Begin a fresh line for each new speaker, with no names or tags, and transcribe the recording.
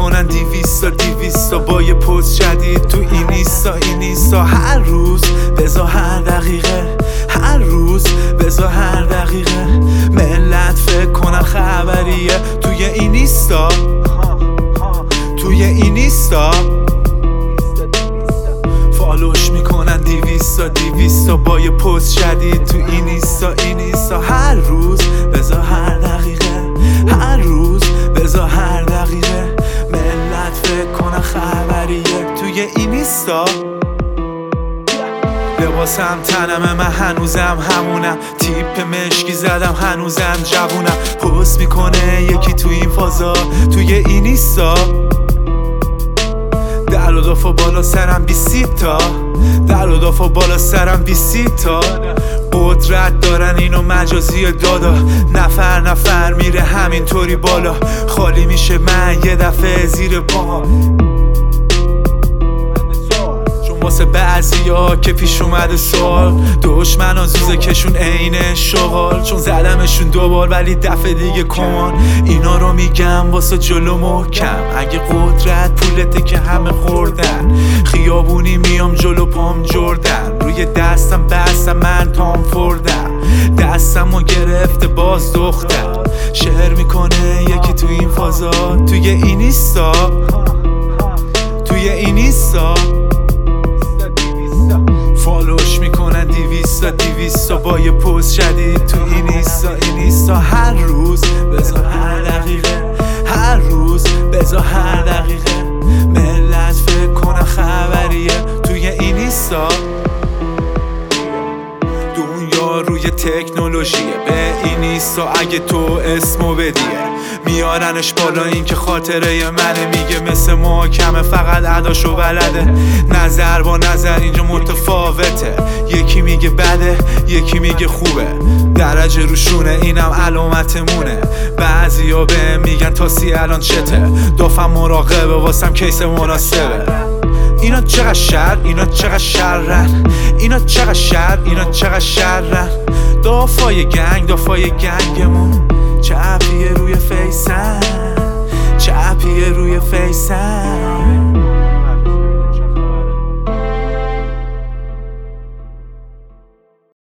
میکنن 200 با یه پست جدید تو اینیستا هر روز بزا هر دقیقه، هر روز بزا هر دقیقه ملت فکر کنن خبریه توی اینیستا، توی اینیستا فالوش میکنن 200 با یه پست جدید تو اینیستا هر روز بزا هر دقیقه، هر روز بزا هر دقیقه ملت فکر کنن خبریه توی اینیستا. لباسم تنمه من هنوزم همونم، تیپ مشکی زدم هنوزم جوونم. پست میکنه یکی تو این فازا توی اینیستا، در و دافا بالا سرم 20 تا، در و دافا بالا سرم 20 تا. قدرت دارن اینو مجازی دادا، نفر میره همینطوری بالا، خالی میشه من یه دفعه زیر پا. واسه بعضیا که پیش اومده سوال، دشمنا زوزه کشون عین شغال، چون زدمشون دوبار ولی دفعه دیگه کمان. اینا رو میگم واسه جلو محکم، اگه قدرت پولته که همه خوردن، خیابونی میام جلو پام جردن، روی دستم بستم من تام فردم، دستمو گرفته باز دختر. شعر میکنه یکی تو این فازا توی اینیستا، توی اینیستا فالوش میکنن 200 با یه پست جدید تو اینیستا هر روز بزا هر دقیقه، هر روز بزا هر دقیقه ملت فکر کنن خبریه توی اینیستا. دنیا روی تکنولوژیه، به اینیستا اگه تو اسمو بدیه میارنش بالا، این که خاطره منه. میگه مثل محاکمه فقط اداشو بلده، نظر با نظر اینجا متفاوته، یکی میگه بده یکی میگه خوبه، درجه روشونه اینم علامتمونه. بعضیا به میگن تاسی الان چته، دافم مراقبه واسم کیس مناسبه. اینا چقدر شر، اینا چقدر شرن، اینا چقدر شر، اینا چقدر شرن. دافای گنگمون چپیه روی فیسن، چپیه روی فیسن.